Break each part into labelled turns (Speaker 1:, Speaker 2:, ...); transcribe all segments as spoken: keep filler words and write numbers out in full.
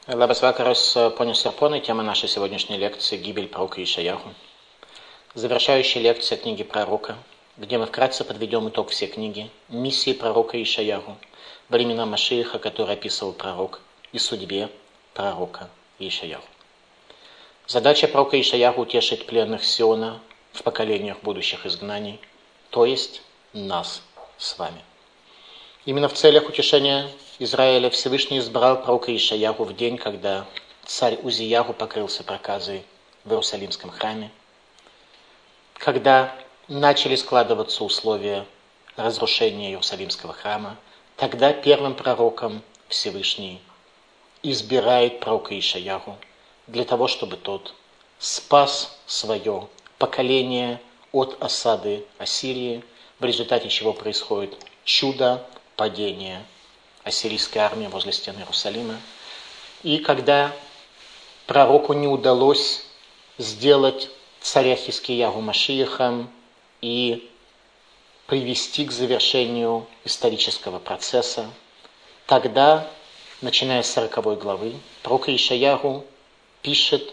Speaker 1: Labas vakaras, ponios ir ponai, тема нашей сегодняшней лекции «Гибель пророка Ишаяху». Завершающая лекция книги пророка, где мы вкратце подведем итог всей книги, миссии пророка Ишаяху, времена Машиаха, который описывал пророк, и судьбе пророка Ишаяху. Задача пророка Ишаяху утешить пленных Сиона в поколениях будущих изгнаний, то есть нас с вами. Именно в целях утешения Израиля Всевышний избрал пророка Ишаяху в день, когда царь Узияху покрылся проказой в Иерусалимском храме, когда начали складываться условия разрушения Иерусалимского храма. Тогда первым пророком Всевышний избирает пророка Ишаяху для того, чтобы тот спас свое поколение от осады Ассирии, в результате чего происходит чудо падения ассирийской армии возле стен Иерусалима. И когда пророку не удалось сделать царя Хискиягу Машиахом и привести к завершению исторического процесса, тогда, начиная с сороковой главы, пророк Ишаяху пишет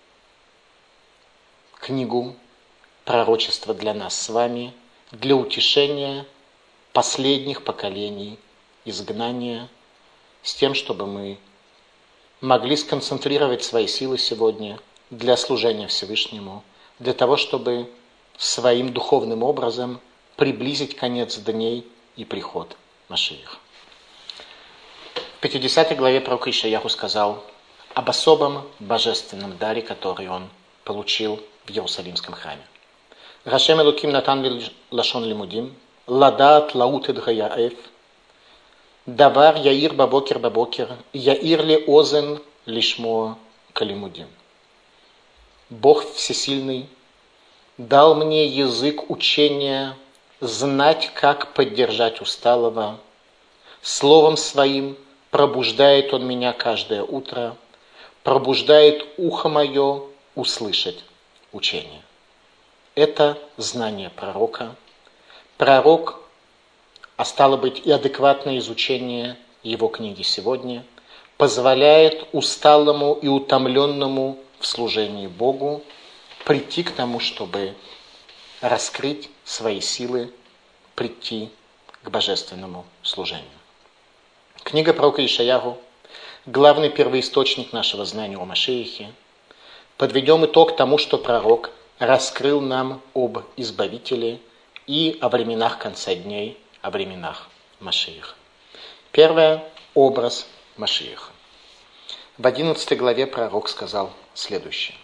Speaker 1: книгу пророчества для нас с вами, для утешения последних поколений изгнания, с тем, чтобы мы могли сконцентрировать свои силы сегодня для служения Всевышнему, для того, чтобы своим духовным образом приблизить конец дней и приход Машиаха. В пятидесятой главе пророк Ишаяху сказал об особом божественном даре, который он получил в Иерусалимском храме. «Рашем Элоким натан лашон лимудим, ладат лаут эд гаяэф, давар яир бабокер бабокер, яир ли озен лишмо калимудим». Бог Всесильный дал мне язык учения, знать, как поддержать усталого. Словом Своим пробуждает Он меня каждое утро, пробуждает ухо мое услышать учение. Это знание пророка. Пророк, а стало быть и адекватное изучение его книги сегодня, позволяет усталому и утомленному в служении Богу прийти к тому, чтобы раскрыть свои силы, прийти к божественному служению. Книга пророка Ишаяху – главный первоисточник нашего знания о Машиахе. Подведем итог тому, что пророк раскрыл нам об Избавителе и о временах конца дней, о временах Машиаха. Первое – образ Машиаха. В одиннадцатой главе пророк сказал следующее.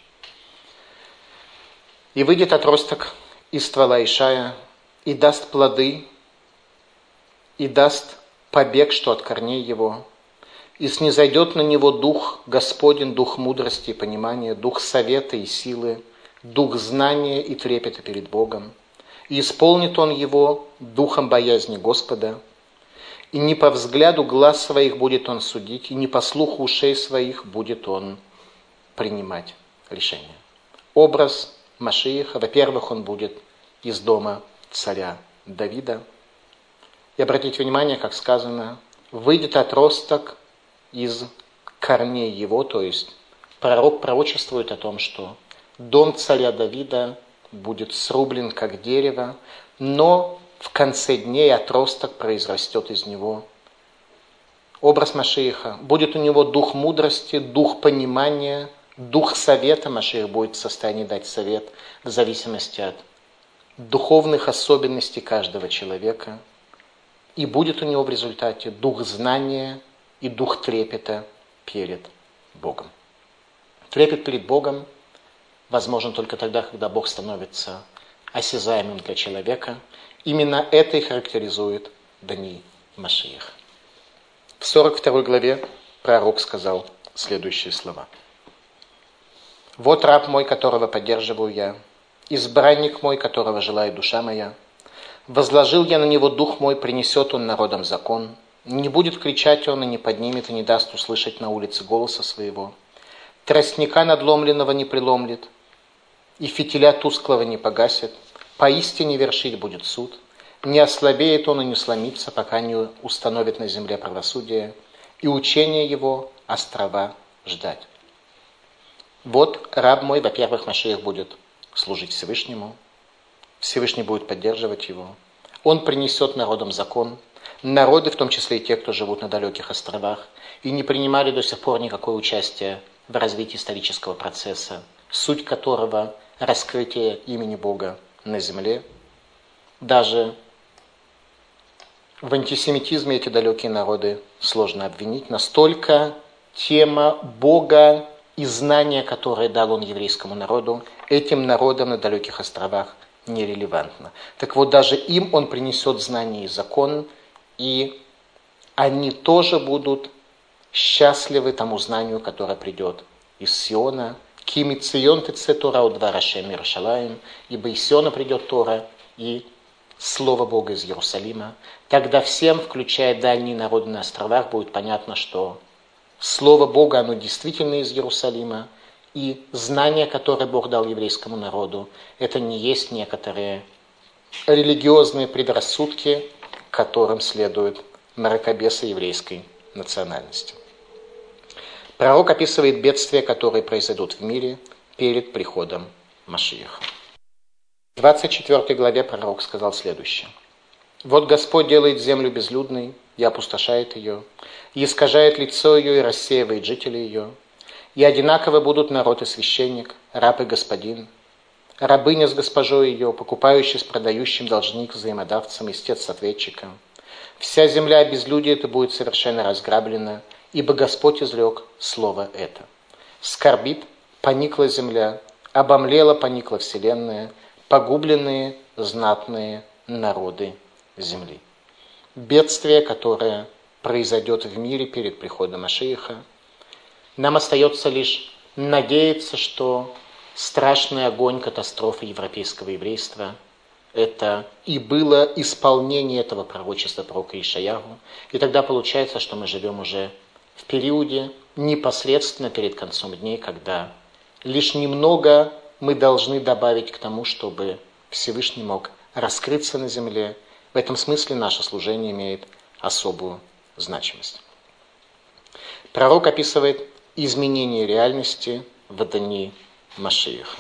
Speaker 1: «И выйдет отросток из ствола Ишая, и даст плоды, и даст побег, что от корней его, и снизойдет на него дух Господень, дух мудрости и понимания, дух совета и силы, дух знания и трепета перед Богом, и исполнит он его духом боязни Господа, и не по взгляду глаз своих будет он судить, и не по слуху ушей своих будет он принимать решения». Образ Машиаха, во-первых, он будет из дома царя Давида. И обратите внимание, как сказано, выйдет отросток из корней его, то есть пророк пророчествует о том, что дом царя Давида будет срублен, как дерево, но в конце дней отросток произрастет из него. Образ Машиаха. Будет у него дух мудрости, дух понимания, дух совета. Машиах будет в состоянии дать совет в зависимости от духовных особенностей каждого человека. И будет у него в результате дух знания и дух трепета перед Богом. Трепет перед Богом возможен только тогда, когда Бог становится осязаемым для человека. Именно это и характеризует дни Машиаха. В сорок второй главе пророк сказал следующие слова. «Вот раб мой, которого поддерживаю я, избранник мой, которого желает душа моя. Возложил я на него дух мой, принесет он народам закон. Не будет кричать он, и не поднимет, и не даст услышать на улице голоса своего. Тростника надломленного не преломлет, и фитиля тусклого не погасит. Поистине вершить будет суд. Не ослабеет он и не сломится, пока не установит на земле правосудие, и учение его острова ждать. Вот раб мой, во-первых, Машиах будет служить Всевышнему, Всевышний будет поддерживать его, он принесет народам закон, народы, в том числе и те, кто живут на далеких островах, и не принимали до сих пор никакое участие в развитии исторического процесса, суть которого раскрытие имени Бога на земле. Даже в антисемитизме эти далекие народы сложно обвинить. Настолько тема Бога и знания, которые дал Он еврейскому народу, этим народам на далеких островах нерелевантно. Так вот, даже им Он принесет знания и закон, и они тоже будут счастливы тому знанию, которое придет из Сиона. Кими цион тыце Тора от двора Шем Иерушалаим, ибо из Сиона придет Тора и Слово Бога из Иерусалима. Тогда всем, включая дальние народы на островах, будет понятно, что Слово Бога, оно действительно из Иерусалима, и знание, которое Бог дал еврейскому народу, это не есть некоторые религиозные предрассудки, которым следуют мракобесы еврейской национальности. Пророк описывает бедствия, которые произойдут в мире перед приходом Машиаха. В двадцать четвёртой главе пророк сказал следующее. «Вот Господь делает землю безлюдной и опустошает ее, и искажает лицо ее, и рассеивает жителей ее. И одинаково будут народ и священник, раб и господин, рабыня с госпожой ее, покупающий с продающим, должник с взаимодавцем, истец с ответчиком. Вся земля безлюдия это будет совершенно разграблена, ибо Господь изрек слово это. Скорбит, поникла земля, обомлела, поникла вселенная, погубленные знатные народы земли». Бедствие, которое произойдет в мире перед приходом Машиаха. Нам остается лишь надеяться, что страшный огонь катастрофы европейского еврейства – это и было исполнение этого пророчества пророка Ишаяху. И тогда получается, что мы живем уже в периоде непосредственно перед концом дней, когда лишь немного мы должны добавить к тому, чтобы Всевышний мог раскрыться на земле. В этом смысле наше служение имеет особую значимость. Пророк описывает изменение реальности в дни Машиаха.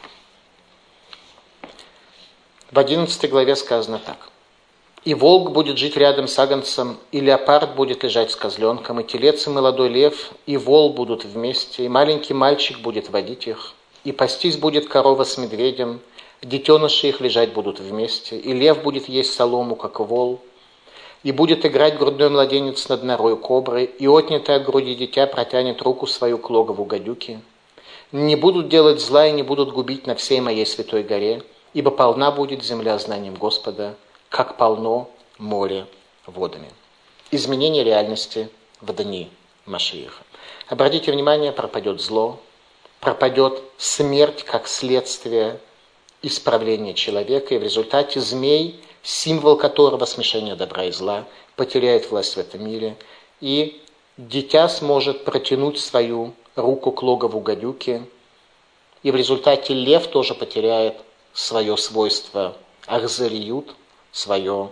Speaker 1: В одиннадцатой главе сказано так. «И волк будет жить рядом с агнцем, и леопард будет лежать с козленком, и телец, и молодой лев, и вол будут вместе, и маленький мальчик будет водить их, и пастись будет корова с медведем, детеныши их лежать будут вместе, и лев будет есть солому, как вол, и будет играть грудной младенец над норой кобры, и отнятое от груди дитя протянет руку свою к логову гадюки. Не будут делать зла и не будут губить на всей моей святой горе, ибо полна будет земля знанием Господа, как полно море водами». Изменение реальности в дни Машиаха. Обратите внимание, пропадет зло, пропадет смерть как следствие исправления человека, и в результате змей, символ которого смешение добра и зла, потеряет власть в этом мире, и дитя сможет протянуть свою руку к логову гадюки, и в результате лев тоже потеряет свое свойство ахзариют, свою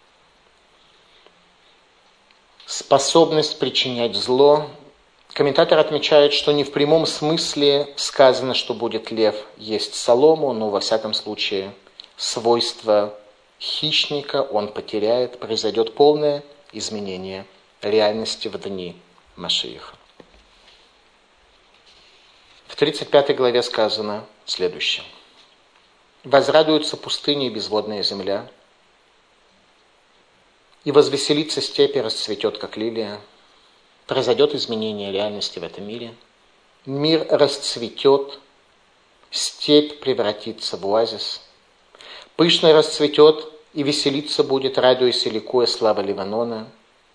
Speaker 1: способность причинять зло. Комментатор отмечает, что не в прямом смысле сказано, что будет лев есть солому, но во всяком случае свойство хищника он потеряет, произойдет полное изменение реальности в дни Машиаха. В тридцать пятой главе сказано следующее. «Возрадуются пустыни и безводная земля, и возвеселится степь и расцветет, как лилия». Произойдет изменение реальности в этом мире. Мир расцветет, степь превратится в оазис. Пышно расцветет и веселиться будет, радуясь и ликуя слава Ливанона.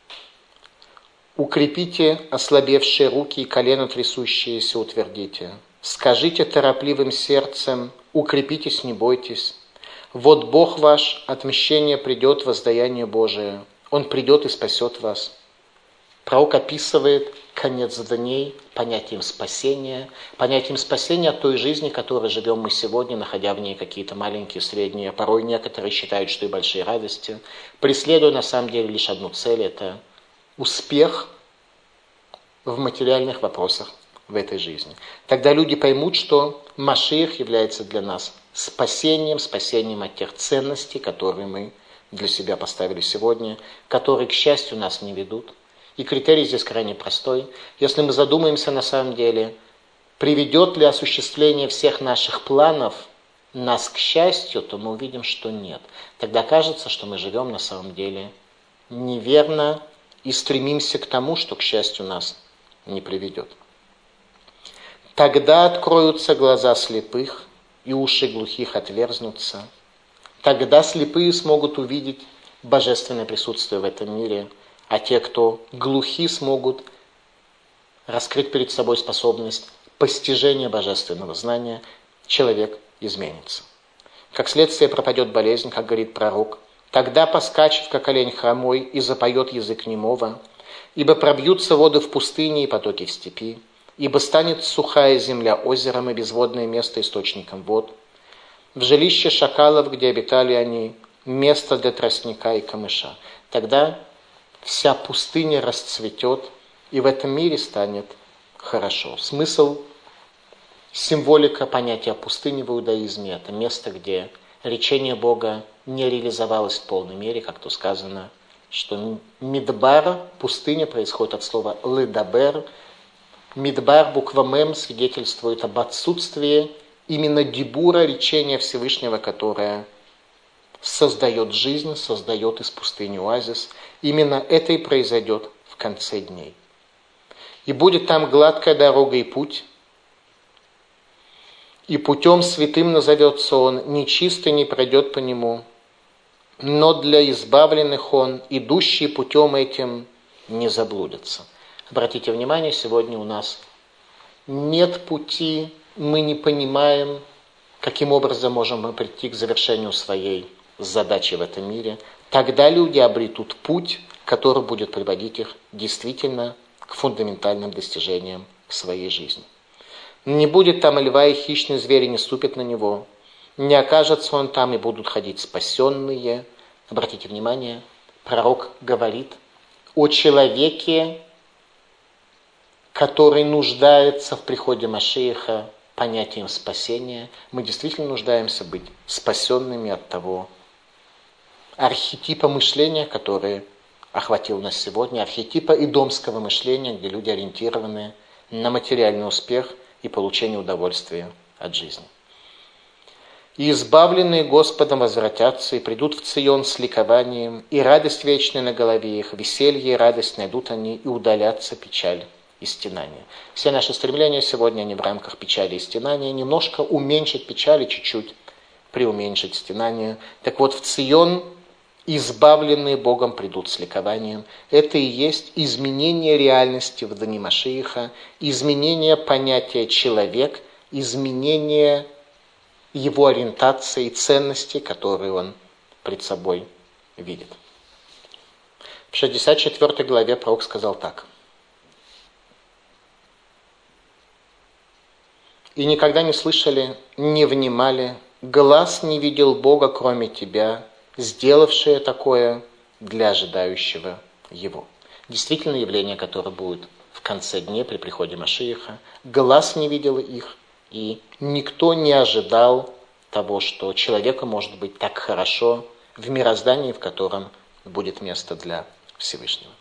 Speaker 1: Укрепите ослабевшие руки и колено трясущиеся утвердите. Скажите торопливым сердцем, укрепитесь, не бойтесь. Вот Бог ваш, отмщение придет, воздаяние Божие. Он придет и спасет вас. Пророк описывает конец дней понятием спасения, понятием спасения от той жизни, которой живем мы сегодня, находя в ней какие-то маленькие, средние, порой некоторые считают, что и большие радости, преследуя на самом деле лишь одну цель – это успех в материальных вопросах в этой жизни. Тогда люди поймут, что Машиах является для нас спасением, спасением от тех ценностей, которые мы для себя поставили сегодня, которые, к счастью, нас не ведут. И критерий здесь крайне простой. Если мы задумаемся на самом деле, приведет ли осуществление всех наших планов нас к счастью, то мы увидим, что нет. Тогда кажется, что мы живем на самом деле неверно и стремимся к тому, что к счастью нас не приведет. Тогда откроются глаза слепых, и уши глухих отверзнутся. Тогда слепые смогут увидеть божественное присутствие в этом мире, а те, кто глухи, смогут раскрыть перед собой способность постижения божественного знания. Человек изменится. Как следствие пропадет болезнь, как говорит пророк. Тогда поскачет, как олень хромой, и запоет язык немого, ибо пробьются воды в пустыне и потоки в степи, ибо станет сухая земля озером и безводное место источником вод. В жилище шакалов, где обитали они, место для тростника и камыша. Тогда вся пустыня расцветет, и в этом мире станет хорошо. Смысл, символика понятия пустыни в иудаизме – это место, где речение Бога не реализовалось в полной мере, как то сказано, что мидбар, пустыня, происходит от слова ледабер. Мидбар, буква мем, свидетельствует об отсутствии именно дибура, речения Всевышнего, которое создает жизнь, создает из пустыни оазис. Именно это и произойдет в конце дней. И будет там гладкая дорога и путь, и путем святым назовется он, нечистый не пройдет по нему, но для избавленных он, идущие путем этим, не заблудятся. Обратите внимание, сегодня у нас нет пути, мы не понимаем, каким образом можем мы прийти к завершению своей задачи в этом мире. Тогда люди обретут путь, который будет приводить их действительно к фундаментальным достижениям в своей жизни. Не будет там льва, и хищные звери не ступят на него. Не окажется он там, и будут ходить спасенные. Обратите внимание, пророк говорит о человеке, который нуждается в приходе Машиаха понятием спасения. Мы действительно нуждаемся быть спасенными от того архетипа мышления, который охватил нас сегодня, архетипа идомского мышления, где люди ориентированы на материальный успех и получение удовольствия от жизни. «И избавленные Господом возвратятся, и придут в Цион с ликованием, и радость вечная на голове их, веселье и радость найдут они, и удалятся печаль и стенание». Все наши стремления сегодня, они в рамках печали и стенания, немножко уменьшить печаль и чуть-чуть преуменьшить стенание. Так вот, в Цион избавленные Богом придут с ликованием. Это и есть изменение реальности в дни Машиаха, изменение понятия «человек», изменение его ориентации и ценностей, которые он пред собой видит. В шестьдесят четвёртой главе пророк сказал так. «И никогда не слышали, не внимали, глаз не видел Бога, кроме тебя, сделавшее такое для ожидающего его». Действительно явление, которое будет в конце дней при приходе Машиаха. Глаз не видел их, и никто не ожидал того, что человеку может быть так хорошо в мироздании, в котором будет место для Всевышнего.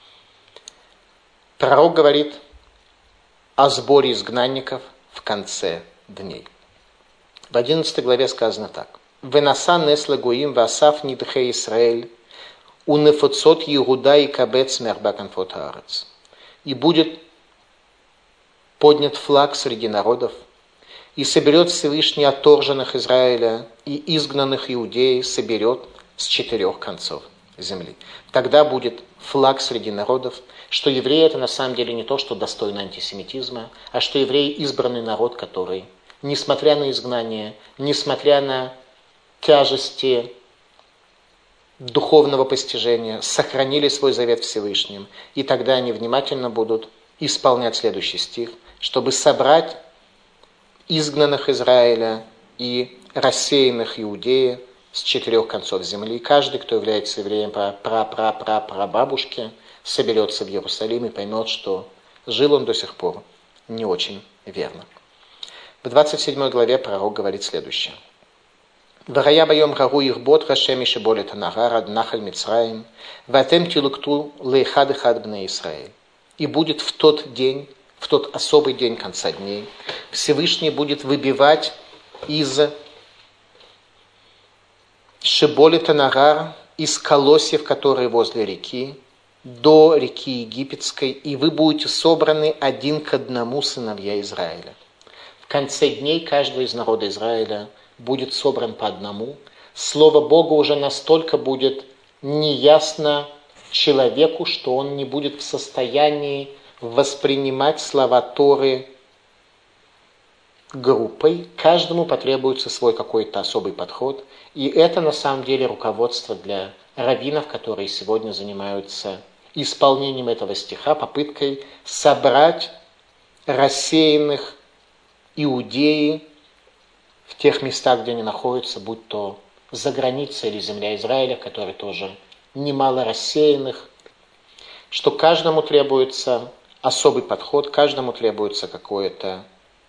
Speaker 1: Пророк говорит о сборе изгнанников в конце дней. В одиннадцатой главе сказано так. «Венаса нес лагуим васав нидхе Исраэль, унефоцот Иуда и кабец мерба канфот хаарец». И будет поднят флаг среди народов, и соберет Всевышний отторженных Израиля, и изгнанных Иудеи соберет с четырех концов земли. Тогда будет флаг среди народов, что евреи это на самом деле не то, что достойно антисемитизма, а что евреи избранный народ, который, несмотря на изгнание, несмотря на тяжести духовного постижения, сохранили свой завет Всевышним, и тогда они внимательно будут исполнять следующий стих, чтобы собрать изгнанных Израиля и рассеянных Иудеи с четырех концов земли. Каждый, кто является евреем по пра-пра-пра-прабабушке, соберется в Иерусалим и поймет, что жил он до сих пор не очень верно. В двадцать седьмой главе пророк говорит следующее. «Варая байом гару ихбот Хашем ишеболет анагара нахаль Мицраим, ватем тилукту лейхад ихад бне Исраэль». И будет в тот день, в тот особый день конца дней, Всевышний будет выбивать из шеболет анагар, из колосьев, которые возле реки, до реки Египетской, и вы будете собраны один к одному, сыновья Израиля. В конце дней каждый из народа Израиля будет собран по одному. Слово Бога уже настолько будет неясно человеку, что он не будет в состоянии воспринимать слова Торы группой. Каждому потребуется свой какой-то особый подход. И это на самом деле руководство для раввинов, которые сегодня занимаются исполнением этого стиха, попыткой собрать рассеянных иудеи в тех местах, где они находятся, будь то за границей или земля Израиля, в которой тоже немало рассеянных, что каждому требуется особый подход, каждому требуется какое-то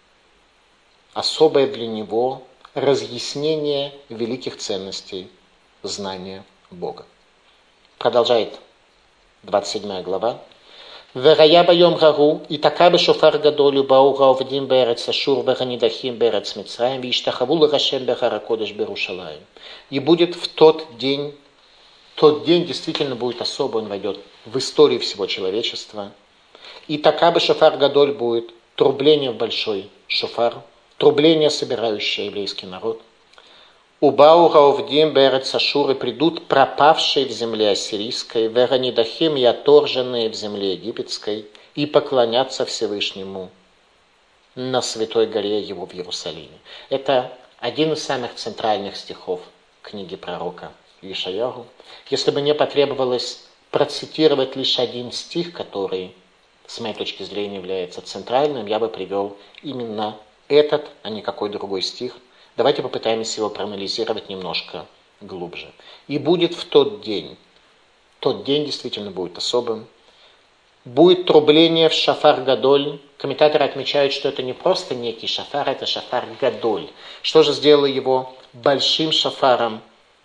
Speaker 1: особое для него разъяснение великих ценностей знания Бога. Продолжает двадцать седьмая глава. «Верая байом гару, и така бешофар гадолю бау гаовдим берец ашур веганидахим берец Мицраим, виштахаву лгашем бехара кодеш берушалаим». И будет в тот день, тот день действительно будет особый, он войдет в историю всего человечества. И така бешофар гадоль будет трубление в большой шофар, трубление, собирающее еврейский народ. Убау гаовдим берец ашур, и придут пропавшие в земле ассирийской, веранидахим и отторженные в земле египетской, и поклонятся Всевышнему на святой горе его в Иерусалиме. Это один из самых центральных стихов книги пророка Ишаяху. Если бы мне потребовалось процитировать лишь один стих, который, с моей точки зрения, является центральным, я бы привел именно этот, а не какой другой стих. Давайте попытаемся его проанализировать немножко глубже. «И будет в тот день», тот день действительно будет особым, будет трубление в шафар гадоль. Комментаторы отмечают, что это не просто некий шафар, это шафар гадоль. Что же сделало его большим шафаром?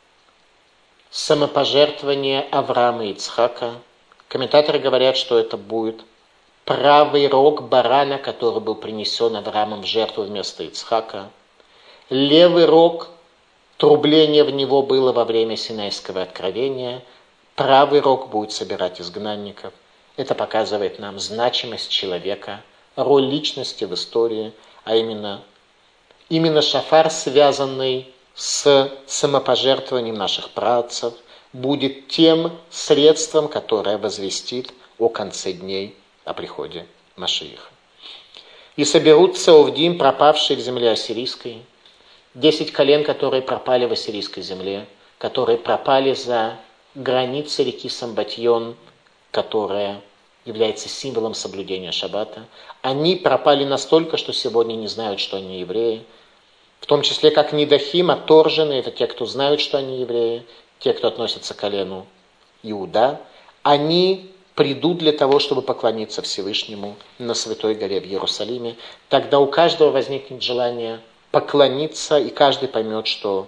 Speaker 1: Самопожертвование Авраама и Ицхака. Комментаторы говорят, что это будет правый рог барана, который был принесен Авраамом в жертву вместо Ицхака. Левый рог, трубление в него было во время Синайского откровения. Правый рог будет собирать изгнанников. Это показывает нам значимость человека, роль личности в истории, а именно, именно шафар, связанный с самопожертвованием наших праотцев, будет тем средством, которое возвестит о конце дней, о приходе Машииха. «И соберутся овдим, пропавшие в земле ассирийской». Десять колен, которые пропали в ассирийской земле, которые пропали за границей реки Самбатьон, которая является символом соблюдения шаббата, они пропали настолько, что сегодня не знают, что они евреи, в том числе как нидахим, отторженные, это те, кто знают, что они евреи, те, кто относятся к колену Иуда, они придут для того, чтобы поклониться Всевышнему на Святой горе в Иерусалиме. Тогда у каждого возникнет желание поклониться, и каждый поймет, что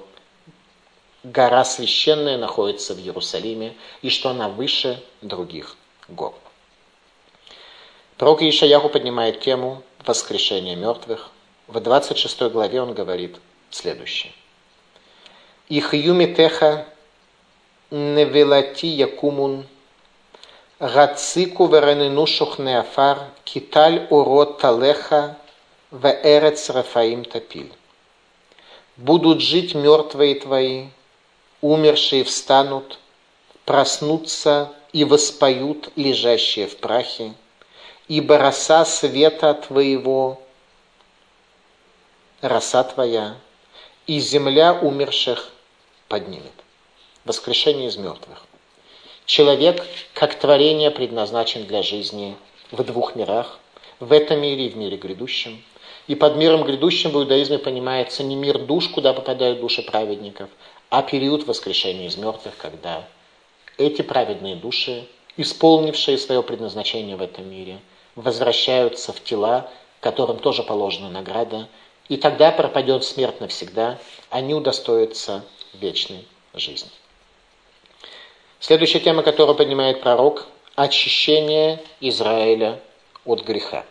Speaker 1: гора священная находится в Иерусалиме, и что она выше других гор. Пророк Ишаяху поднимает тему воскрешения мертвых. В двадцать шестой главе он говорит следующее. «Ихью митеха невелати якумун, гацику веренену шухне афар, киталь урот талеха, веэрец рафаим топиль». Будут жить мертвые твои, умершие встанут, проснутся и воспоют лежащие в прахе, ибо роса света твоего, роса твоя, и земля умерших поднимет. Воскрешение из мертвых. Человек, как творение, предназначен для жизни в двух мирах, в этом мире и в мире грядущем. И под миром грядущим в иудаизме понимается не мир душ, куда попадают души праведников, а период воскрешения из мертвых, когда эти праведные души, исполнившие свое предназначение в этом мире, возвращаются в тела, которым тоже положена награда, и тогда пропадет смерть навсегда, они удостоятся вечной жизни. Следующая тема, которую поднимает пророк – очищение Израиля от греха.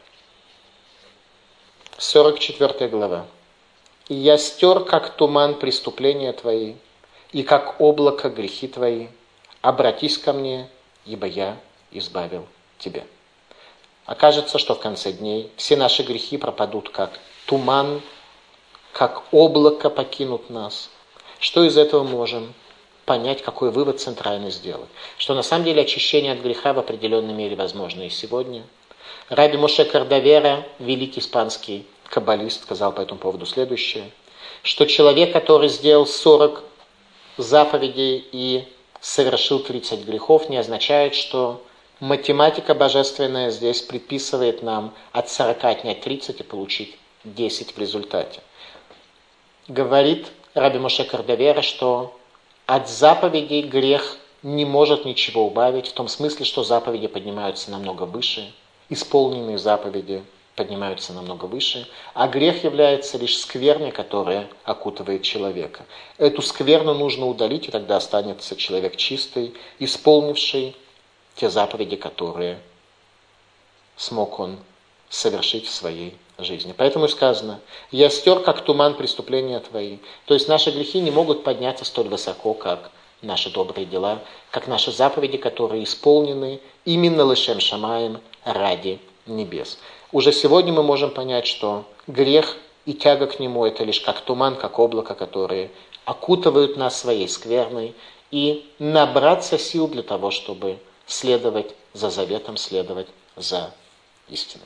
Speaker 1: сорок четвёртая глава. «И я стер, как туман, преступления твои, и как облако грехи твои. Обратись ко мне, ибо я избавил тебя». Окажется, что в конце дней все наши грехи пропадут, как туман, как облако покинут нас. Что из этого можем понять, какой вывод центральный сделать? Что на самом деле очищение от греха в определенной мере возможно и сегодня. Раби Моше Кардавера, великий испанский каббалист, сказал по этому поводу следующее, что человек, который сделал сорок заповедей и совершил тридцать грехов, не означает, что математика божественная здесь предписывает нам от сорока отнять тридцать и получить десять в результате. Говорит Раби Моше Кардавера, что от заповедей грех не может ничего убавить, в том смысле, что заповеди поднимаются намного выше, исполненные заповеди поднимаются намного выше, а грех является лишь скверной, которая окутывает человека. Эту скверну нужно удалить, и тогда останется человек чистый, исполнивший те заповеди, которые смог он совершить в своей жизни. Поэтому и сказано, «Я стер, как туман, преступления твои». То есть наши грехи не могут подняться столь высоко, как наши добрые дела, как наши заповеди, которые исполнены именно лешем шамаем ради небес. Уже сегодня мы можем понять, что грех и тяга к нему – это лишь как туман, как облако, которые окутывают нас своей скверной, и набраться сил для того, чтобы следовать за заветом, следовать за истиной.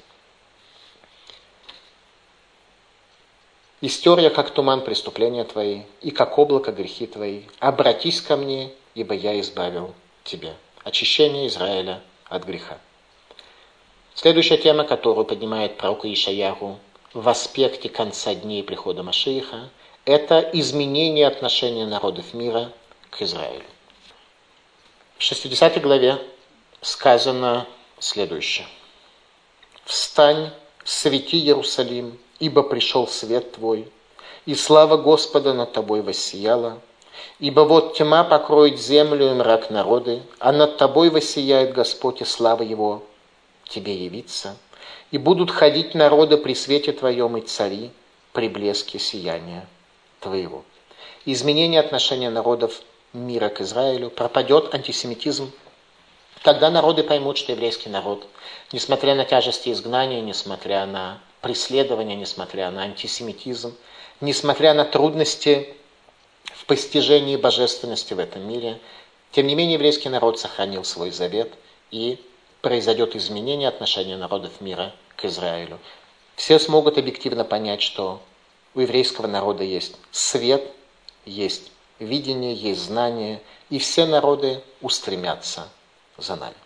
Speaker 1: «И стер я, как туман, преступления твои, и как облако грехи твои. Обратись ко мне, ибо я избавил тебя». Очищение Израиля от греха. Следующая тема, которую поднимает пророк Ишаяху в аспекте конца дней прихода Машиаха, это изменение отношения народов мира к Израилю. В шестидесятой главе сказано следующее. «Встань, свети, Иерусалим, ибо пришел свет твой, и слава Господа над тобой воссияла. Ибо вот тьма покроет землю и мрак народы, а над тобой воссияет Господь, и слава Его тебе явится. И будут ходить народы при свете твоем, и цари при блеске сияния твоего». Изменение отношения народов мира к Израилю, пропадет антисемитизм. Тогда народы поймут, что еврейский народ, несмотря на тяжести изгнания, несмотря на преследования, несмотря на антисемитизм, несмотря на трудности в постижении божественности в этом мире, тем не менее еврейский народ сохранил свой завет, и произойдет изменение отношения народов мира к Израилю. Все смогут объективно понять, что у еврейского народа есть свет, есть видение, есть знание, и все народы устремятся за нами.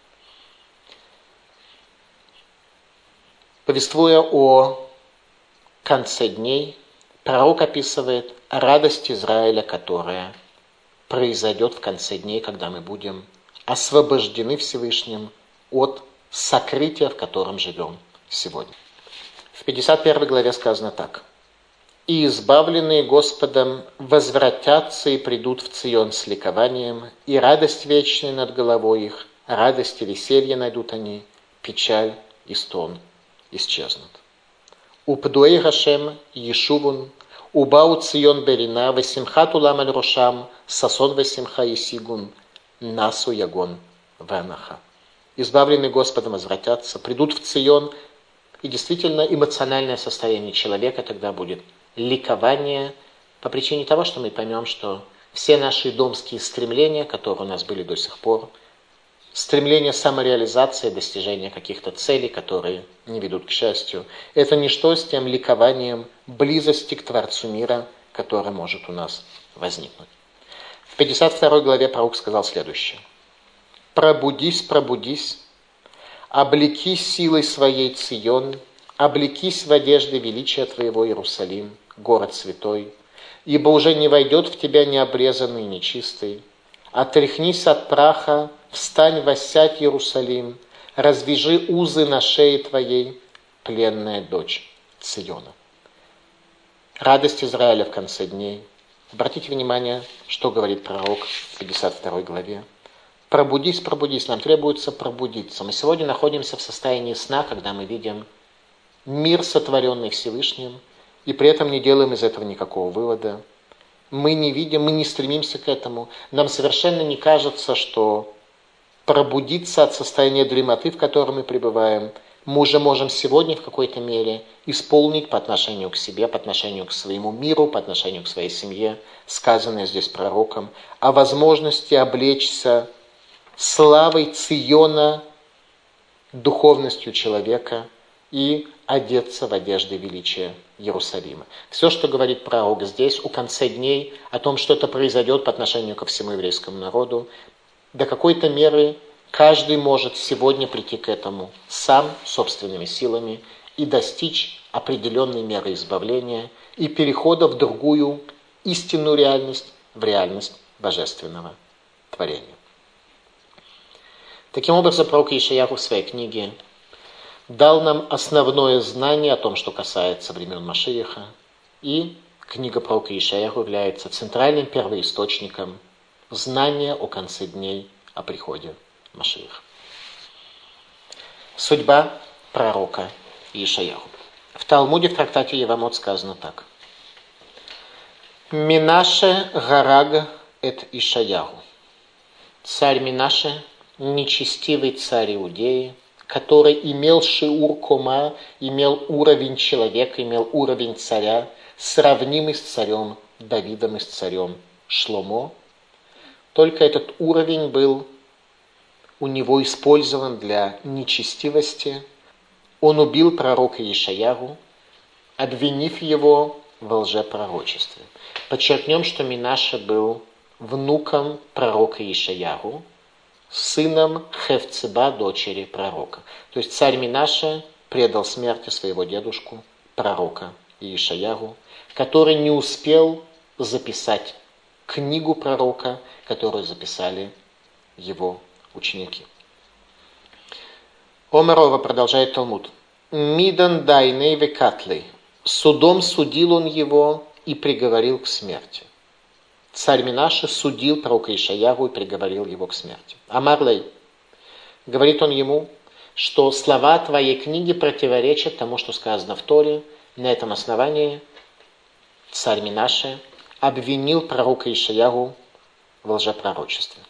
Speaker 1: Повествуя о конце дней, пророк описывает радость Израиля, которая произойдет в конце дней, когда мы будем освобождены Всевышним от сокрытия, в котором живем сегодня. В пятьдесят первой главе сказано так. «И избавленные Господом возвратятся и придут в Цион с ликованием, и радость вечная над головой их, радость и веселье найдут они, печаль и стон исчезнут. Упдуэй Гашем Ешувун, убау Цион Берина, васимхат улам аль рошам, сасон васимха и сигун, насу ягон ванаха». Избавленные Господом возвратятся, придут в Цион, и действительно эмоциональное состояние человека тогда будет ликование по причине того, что мы поймем, что все наши домские стремления, которые у нас были до сих пор, стремление самореализации, достижения каких-то целей, которые не ведут к счастью, это ничто с тем ликованием близости к Творцу мира, который может у нас возникнуть. В пятьдесят второй главе пророк сказал следующее. «Пробудись, пробудись, облекись силой своей Цион, облекись в одежды величия твоего, Иерусалим, город святой, ибо уже не войдет в тебя необрезанный и нечистый. Отряхнись от праха, встань, воссядь, Иерусалим, развяжи узы на шее твоей, пленная дочь Циона. Радость Израиля в конце дней. Обратите внимание, что говорит пророк в пятьдесят второй главе. Пробудись, пробудись, нам требуется пробудиться. Мы сегодня находимся в состоянии сна, когда мы видим мир, сотворенный Всевышним, и при этом не делаем из этого никакого вывода. Мы не видим, мы не стремимся к этому. Нам совершенно не кажется, что пробудиться от состояния дремоты, в котором мы пребываем, мы уже можем сегодня в какой-то мере исполнить по отношению к себе, по отношению к своему миру, по отношению к своей семье, сказанное здесь пророком, о возможности облечься славой Циона, духовностью человека и одеться в одежды величия Иерусалима. Все, что говорит пророк здесь, у конца дней, о том, что это произойдет по отношению ко всему еврейскому народу, до какой-то меры каждый может сегодня прийти к этому сам, собственными силами, и достичь определенной меры избавления и перехода в другую истинную реальность, в реальность божественного творения. Таким образом, пророк Ишаяху в своей книге дал нам основное знание о том, что касается времен Машиаха, и книга пророка Ишаяху является центральным первоисточником знания о конце дней, о приходе Машиаха. Судьба пророка Ишаяху. В Талмуде, в трактате Евамот сказано так. Минаше гараг эт Ишаяху. Царь Минаше, нечестивый царь Иудеи, который имел шиур кома, имел уровень человека, имел уровень царя, сравнимый с царем Давидом и с царем Шломо. Только этот уровень был у него использован для нечестивости. Он убил пророка Ишаяху, обвинив его в лжепророчестве. Подчеркнем, что Минаше был внуком пророка Ишаяху, сыном Хевцеба, дочери пророка. То есть царь Минаше предал смерти своего дедушку, пророка Ишаяху, который не успел записать книгу пророка, которую записали его ученики. Омарова, продолжает Талмуд. Мидан дайней векатлей. Судом судил он его и приговорил к смерти. Царь Минаше судил пророка Ишаяху и приговорил его к смерти. Амарлей. Говорит он ему, что слова твоей книги противоречат тому, что сказано в Торе. На этом основании царь Минаше обвинил пророка Ишаяху в лжепророчестве.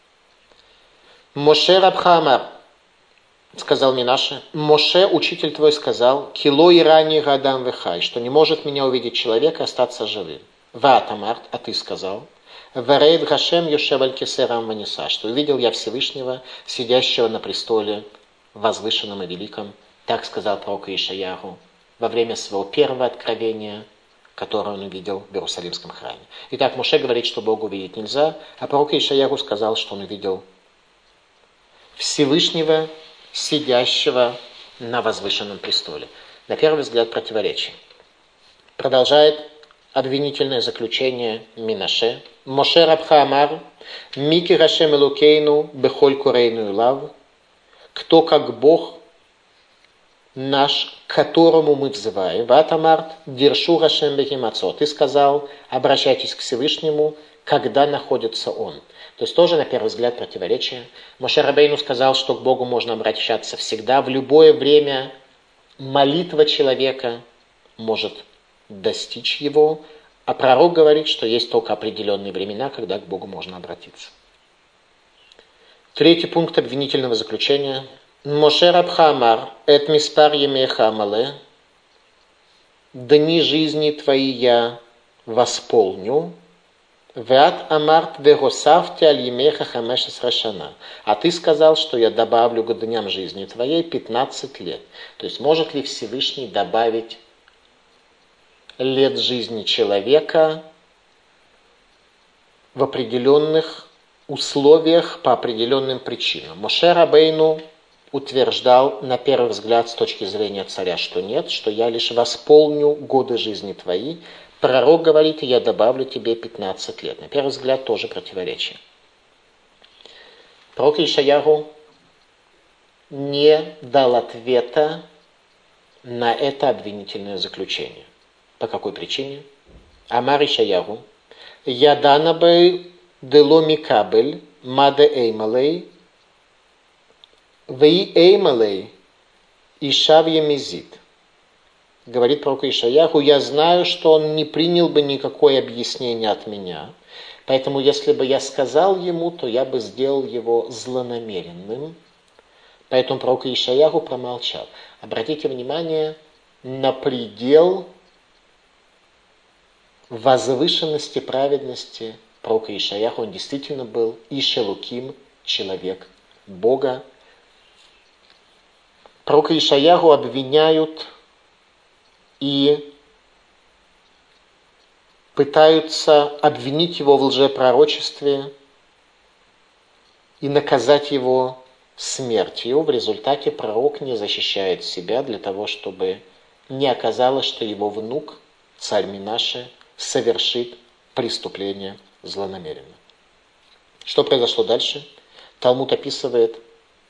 Speaker 1: Моше рабха амар, сказал Минаше, Моше, учитель твой, сказал, кило и ранее гадам вехай, что не может меня увидеть человек и остаться живым. Ваат амарт, а ты сказал, варейд гашем йошев аль кесерам ваниса, что увидел я Всевышнего, сидящего на престоле, возвышенном и великом. Так сказал пророк Ишаяху во время своего первого откровения, которое он увидел в Иерусалимском храме. Итак, Моше говорит, что Бога увидеть нельзя, а пророк Ишаяху сказал, что он увидел Всевышнего, сидящего на возвышенном престоле. На первый взгляд противоречие. Продолжает обвинительное заключение Минаше. Моше рабха амар, мики рашем элокейну, бехоль корейну лав. Кто как Бог наш, к которому мы взываем. Ватамарт, дершу рашем бехимацо. Ты сказал, обращайтесь к Всевышнему, когда находится Он. То есть тоже, на первый взгляд, противоречие. Моше Рабейну сказал, что к Богу можно обращаться всегда, в любое время. Молитва человека может достичь его, а пророк говорит, что есть только определенные времена, когда к Богу можно обратиться. Третий пункт обвинительного заключения. Моше рабха амар, эт миспар емеха амале, дни жизни твои я восполню, веат амарт вегосавти аль емеха хамешес рашана. А ты сказал, что я добавлю к дням жизни твоей пятнадцать лет. То есть может ли Всевышний добавить лет жизни человека в определенных условиях по определенным причинам? Моше Рабейну утверждал, на первый взгляд, с точки зрения царя, что нет, что я лишь восполню годы жизни твои. Пророк говорит, я добавлю тебе пятнадцать лет. На первый взгляд, тоже противоречие. Пророк Ишаяху не дал ответа на это обвинительное заключение. По какой причине? Амар Ишаяру, Яданабей дело микабель, маде эймалей, вей эймалей, ишав емизит. Говорит пророк Ишаяху, я знаю, что он не принял бы никакое объяснение от меня, поэтому если бы я сказал ему, то я бы сделал его злонамеренным. Поэтому пророк Ишаяху промолчал. Обратите внимание на предел возвышенности праведности пророка Ишаяху. Он действительно был Ишелуким, человек Бога. Пророка Ишаяху обвиняют и пытаются обвинить его в лжепророчестве и наказать его смертью. В результате пророк не защищает себя для того, чтобы не оказалось, что его внук, царь Минаше, совершит преступление злонамеренно. Что произошло дальше? Талмуд описывает,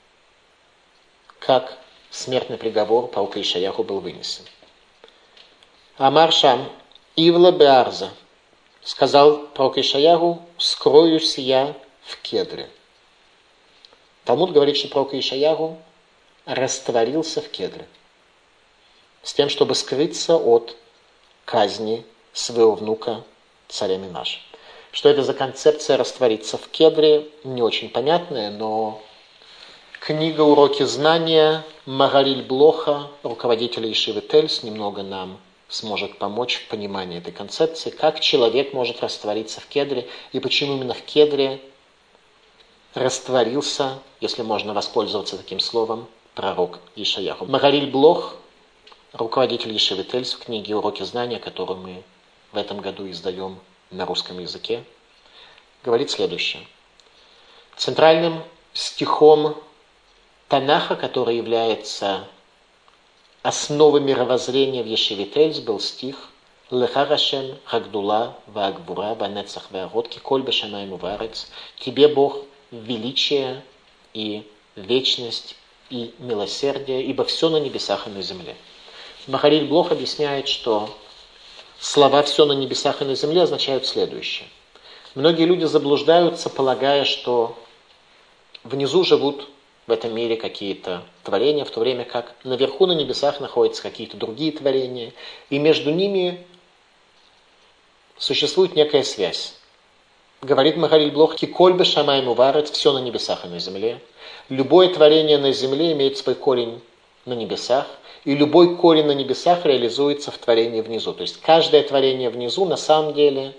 Speaker 1: как смертный приговор пророка Ишаяху был вынесен. Амар Шам, Ивла Беарза, сказал пророк Ишаяху, скроюсь я в кедре. Талмуд говорит, что пророк Ишаяху растворился в кедре с тем, чтобы скрыться от казни своего внука, царя Минаша. Что это за концепция раствориться в кедре, не очень понятная, но книга «Уроки знания» Магариль Блоха, руководителя Ешивы Тельс, немного нам сможет помочь в понимании этой концепции, как человек может раствориться в кедре и почему именно в кедре растворился, если можно воспользоваться таким словом, пророк Ишаяху. Магариль Блох, руководитель Ешивы Тельс, в книге «Уроки знания», которую мы в этом году издаем на русском языке, говорит следующее. Центральным стихом Танаха, который является основой мировоззрения в Ешиве Тельс, был стих «Леха Рашем Хагдула Ваагбура Ванецах Ваагот Киколь Бешамаим Уварец». Тебе, Бог, величие и вечность и милосердие, ибо все на небесах и на земле. Махариль Блох объясняет, что слова «все на небесах и на земле» означают следующее. Многие люди заблуждаются, полагая, что внизу живут в этом мире какие-то творения, в то время как наверху на небесах находятся какие-то другие творения, и между ними существует некая связь. Говорит Махариль Блох, «Киколь бешамаим уварец», все на небесах и на земле. Любое творение на земле имеет свой корень на небесах, и любой корень на небесах реализуется в творении внизу. То есть каждое творение внизу на самом деле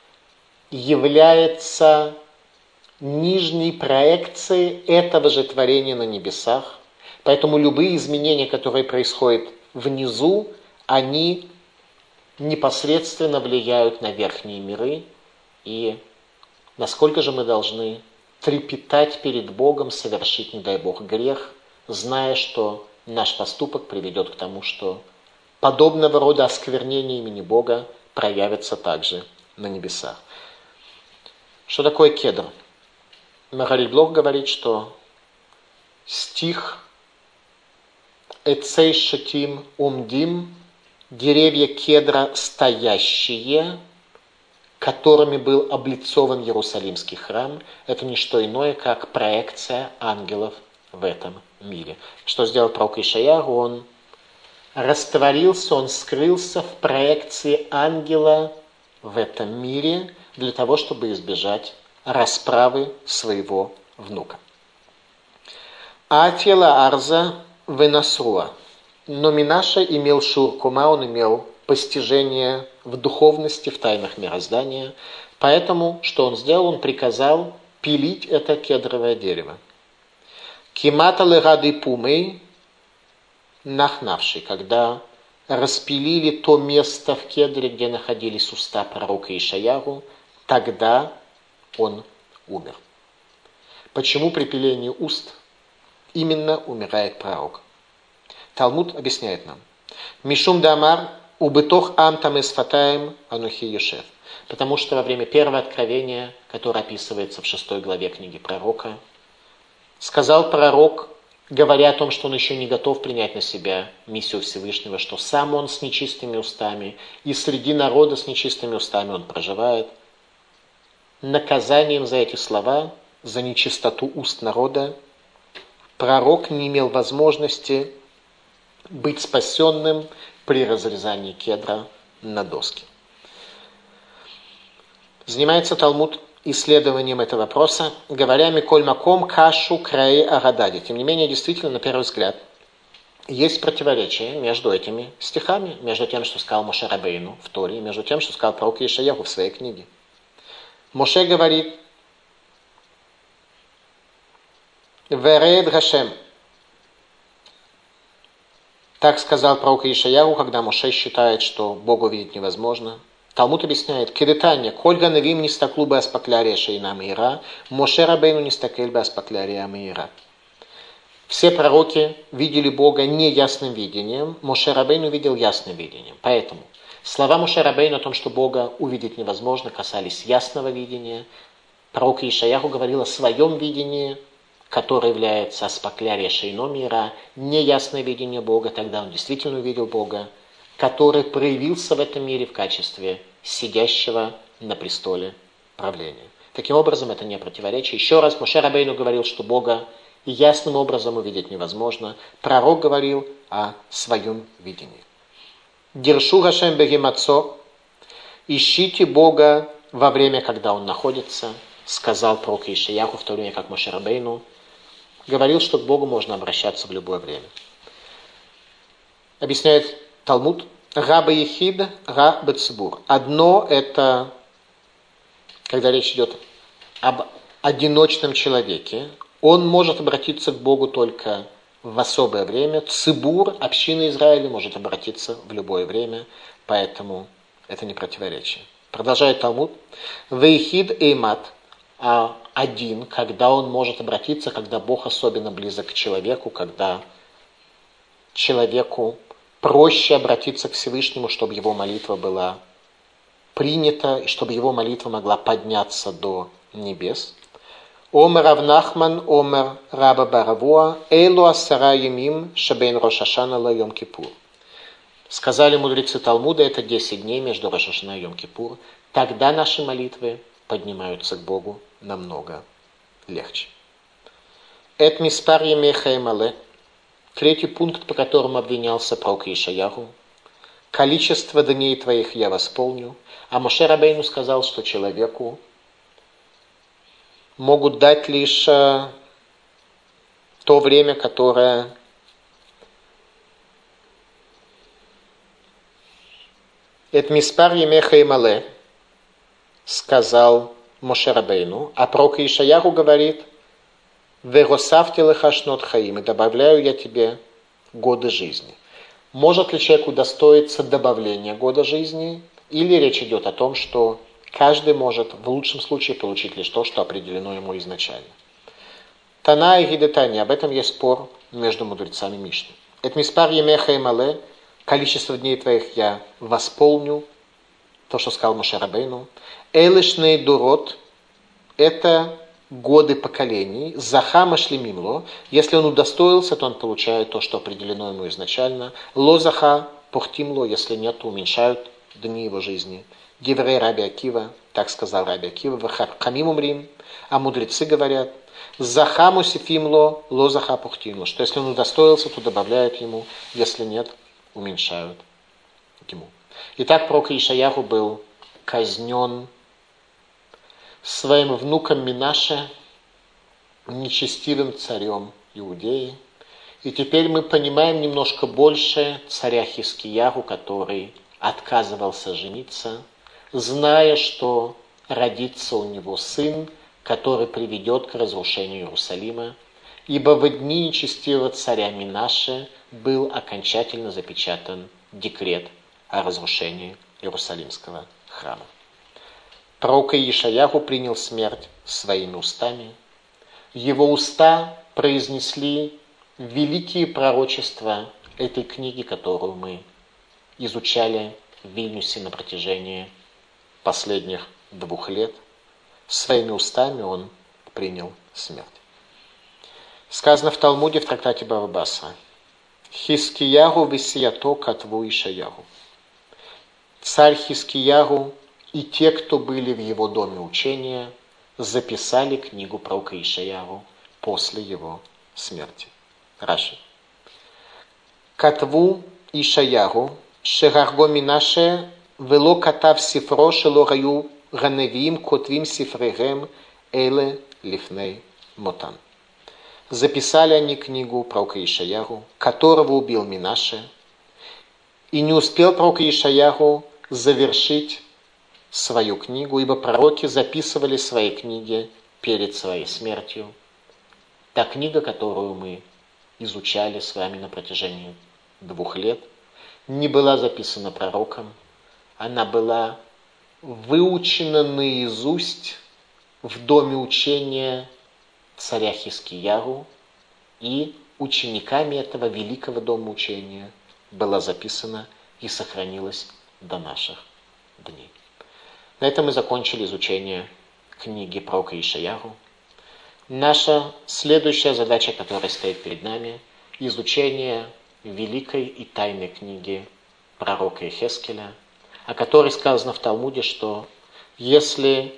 Speaker 1: является нижней проекцией этого же творения на небесах. Поэтому любые изменения, которые происходят внизу, они непосредственно влияют на верхние миры. И насколько же мы должны трепетать перед Богом, совершить, не дай Бог, грех, зная, что наш поступок приведет к тому, что подобного рода осквернение имени Бога проявится также на небесах. Что такое кедр? Махариль Блох говорит, что стих «Эцей шатим умдим» деревья кедра стоящие, которыми был облицован Иерусалимский храм, это не что иное, как проекция ангелов в этом мире. Что сделал пророк Ишаяху? Он растворился, он скрылся в проекции ангела в этом мире для того, чтобы избежать расправы своего внука. Атила Арза Венасруа. Но Минаша имел шуркума, он имел постижение в духовности, в тайнах мироздания. Поэтому, что он сделал? Он приказал пилить это кедровое дерево. Кимата легады пумей нахнавший, когда распилили то место в кедре, где находились уста пророка Ишаяху, тогда он умер. Почему при пилении уст именно умирает пророк? Талмуд объясняет нам. Мишум дамар убытох амтам эсфатаем анухи ешев. Потому что во время первого откровения, которое описывается в шестой главе книги пророка, сказал пророк: говоря о том, что он еще не готов принять на себя миссию Всевышнего, что сам он с нечистыми устами, и среди народа с нечистыми устами он проживает. Наказанием за эти слова, за нечистоту уст народа, пророк не имел возможности быть спасенным при разрезании кедра на доски. Занимается Талмуд исследованием этого вопроса, говоря «Миколь маком кашу краи агадади». Тем не менее, действительно, на первый взгляд, есть противоречие между этими стихами, между тем, что сказал Моше Рабейну в Торе, и между тем, что сказал пророк Ишаяху в своей книге. Моше говорит «Веред Гашем». Так сказал пророк Ишаяху, когда Моше считает, что Бога увидеть невозможно. Талмуд объясняет, «Киритания, кольга навим не стаклу бы аспаклярия шейна мира, Моше Рабейну не стакель бы аспаклярия мира». Все пророки видели Бога неясным видением, Моше Рабейну видел ясным видением. Поэтому слова Моше Рабейну о том, что Бога увидеть невозможно, касались ясного видения. Пророк Ишаяху говорил о своем видении, которое является аспаклярия шейно мира, неясное видение Бога, тогда он действительно увидел Бога, который проявился в этом мире в качестве сидящего на престоле правления. Таким образом, это не противоречие. Еще раз, Моше Рабейну говорил, что Бога ясным образом увидеть невозможно. Пророк говорил о своем видении. Дершу Гашем бегемацо, ищите Бога во время, когда Он находится, сказал пророк Ишаяху, в то время как Моше Рабейну говорил, что к Богу можно обращаться в любое время. Объясняет Талмуд, Раба Ехид, Ра Бецибур. Одно это, когда речь идет об одиночном человеке, он может обратиться к Богу только в особое время. Цибур, община Израиля, может обратиться в любое время, поэтому это не противоречие. Продолжает Талмуд. Вейхид эймат, а один, когда он может обратиться, когда Бог особенно близок к человеку, когда человеку проще обратиться к Всевышнему, чтобы его молитва была принята, и чтобы его молитва могла подняться до небес. Омер Авнахман, Омер Раба Баравуа, Эйлу Асара Ямим, Шабейн Рошашана ла Йом Кипур. Сказали мудрецы Талмуда, это десять дней между Рош ха-Шана и Йом Кипур. Тогда наши молитвы поднимаются к Богу намного легче. Эт миспар ямеха эмале. Третий пункт, по которому обвинялся пророк Ишаяху. Количество дней твоих я восполню. А Моше Рабейну сказал, что человеку могут дать лишь то время, которое «Эт миспар ямеха эмале», сказал Моше Рабейну, а пророк Ишаяху говорит «Веросавти леха шнот хаим», и добавляю я тебе годы жизни. Может ли человек удостоиться добавления года жизни, или речь идет о том, что каждый может в лучшем случае получить лишь то, что определено ему изначально. Тана и Гидетани, об этом есть спор между мудрецами Мишны. «Эт миспар ямеха эмале», количество дней твоих я восполню, то, что сказал Моше Рабейну. «Элешней дурот», это годы поколений. «Заха шлемимло», если он удостоился, то он получает то, что определено ему изначально. «Ло заха пухтимло», если нет, то уменьшают дни его жизни. Деврей Раби Акива, так сказал Раби Акива, «Хамим умрим», а мудрецы говорят, «Заха мусифимло, ло заха пухтимло», что если он удостоился, то добавляют ему, если нет, уменьшают ему. Итак, пророк Ишаяху был казнен своим внуком Минаше, нечестивым царем Иудеи. И теперь мы понимаем немножко больше царя Хискияху, который отказывался жениться, зная, что родится у него сын, который приведет к разрушению Иерусалима, ибо в дни нечестивого царя Минаше был окончательно запечатан декрет о разрушении Иерусалимского храма. Пророк Ишаяху принял смерть своими устами. Его уста произнесли великие пророчества этой книги, которую мы изучали в Вильнюсе на протяжении последних двух лет. Своими устами он принял смерть. Сказано в Талмуде в трактате Бава Басра: Хискиягу висията катву Ишаяху. Царь Хискиягу и те, кто были в его доме учения, записали книгу пророка Ишаяху после его смерти. Раши. Катву Ишаяху шегарго минаше вело катав сифро шело гаю ганевим котвим сифрегем эле лифней мотан. Записали они книгу пророка Ишаяху, которого убил Минаше, и не успел пророк Ишаяху завершить свою книгу, ибо пророки записывали свои книги перед своей смертью. Та книга, которую мы изучали с вами на протяжении двух лет, не была записана пророком, она была выучена наизусть в доме учения царя Хискиягу, и учениками этого великого дома учения была записана и сохранилась до наших дней. На этом мы закончили изучение книги пророка Ишаяху. Наша следующая задача, которая стоит перед нами, изучение великой и тайной книги пророка Йехескеля, о которой сказано в Талмуде, что если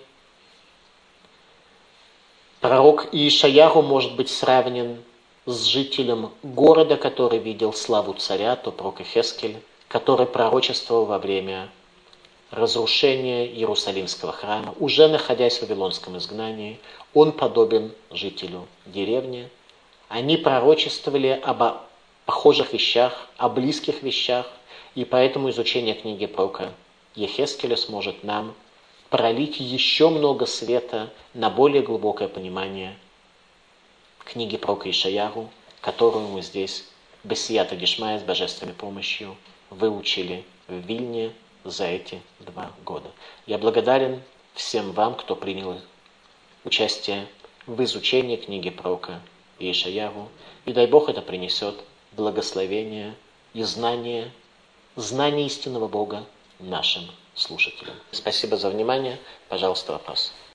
Speaker 1: пророк Ишаяху может быть сравнен с жителем города, который видел славу царя, то пророк Йехескель, который пророчествовал во время разрушения Иерусалимского храма, уже находясь в вавилонском изгнании, он подобен жителю деревни. Они пророчествовали об похожих вещах, о близких вещах, и поэтому изучение книги пророка Йехескеля сможет нам пролить еще много света на более глубокое понимание книги пророка Ишаяху, которую мы здесь, бессията гешмая, с божественной помощью, выучили в Вильне за эти два года. Я благодарен всем вам, кто принял участие в изучении книги пророка Ишаяху, и дай Бог это принесет благословение и знание, знание истинного Бога нашим слушателям. Спасибо за внимание. Пожалуйста, вопрос.